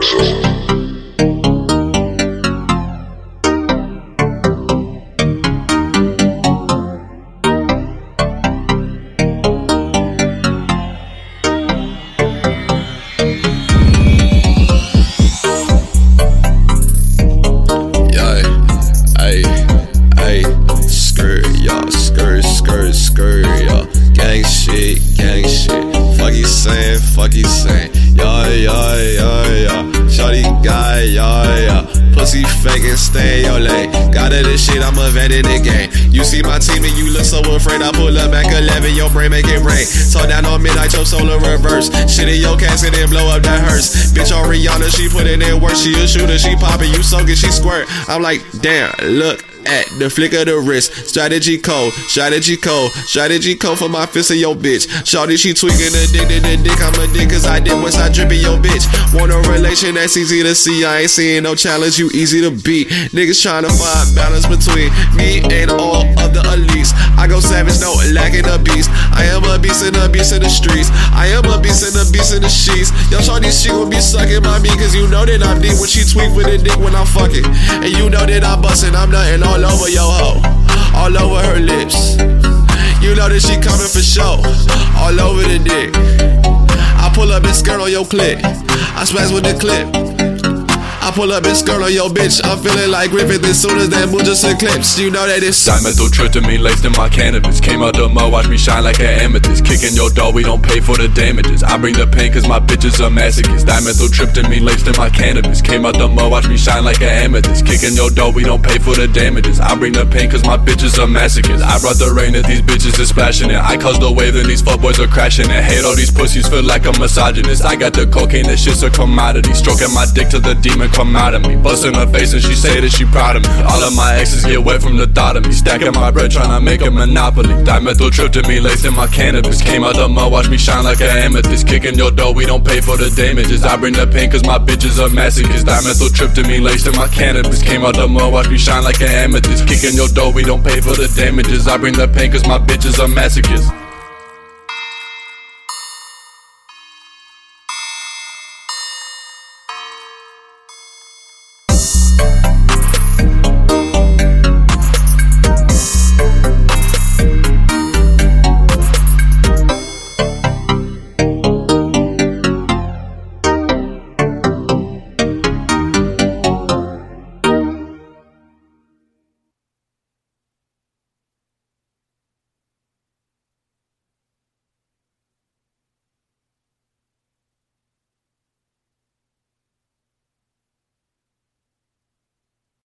Fuck you saying, yeah. Shorty guy, yeah. Pussy faking, stay in your lane. Got of this shit, I'm a vet in the game. You see my team and you look so afraid. I pull up back 11, your brain make it rain. Talk down on midnight, your solar reverse. Shit in your casket and blow up that hearse. Bitch on Rihanna, she put it in work. She a shooter, she poppin', you soakin', she squirt. I'm like, damn, look at the flick of the wrist. Strategy cold for my fist of your bitch. Shorty, she tweaking addicted to dick. I'm a dick cause I did what's I drippin' your bitch. Want a relation that's easy to see. I ain't seeing no challenge, you easy to beat. Niggas tryna find balance between me and all of the elites. I go savage, no lacking a beast. I am a beast and a beast in the streets. I am a beast and a beast in the sheets. Yo, shorty, she gon' be sucking my meat cause you know that I'm deep when she tweak with a dick when I'm fucking. And you know that I'm bustin', I'm nothing all over your hoe, all over her lips. You know that she coming for show, all over the dick. I pull up and skirt on your clit, I smash with the clip. I pull up and skirt on your bitch. I'm feeling like Griffith as soon as that moon just eclipse. You know that it's dimethyltryptamine laced in my cannabis. Came out the mud, watch me shine like an amethyst. Kicking your door, we don't pay for the damages. I bring the pain cause my bitches are masochists. Dimethyltryptamine laced in my cannabis. Came out the mud, watch me shine like an amethyst. Kicking your door, we don't pay for the damages. I bring the pain cause my bitches are masochists. I brought the rain that these bitches is splashing it. I caused the wave and these fuckboys are crashing it. Hate all these pussies, feel like a misogynist. I got the cocaine, that shit's a commodity. Stroking my dick till the demon come out of me. Busting her face and she say that she proud of me. All of my exes get wet from the thought of me. Stacking my bread tryna make a monopoly. Dimethyltryptamine laced in my cannabis. Came out the mud, watch me shine like an amethyst. Kicking your door, we don't pay for the damages. I bring the pain cause my bitches are masochists. Dimethyltryptamine laced in my cannabis. Came out the mud, watch me shine like an amethyst. Kicking your door, we don't pay for the damages. I bring the pain cause my bitches are masochists.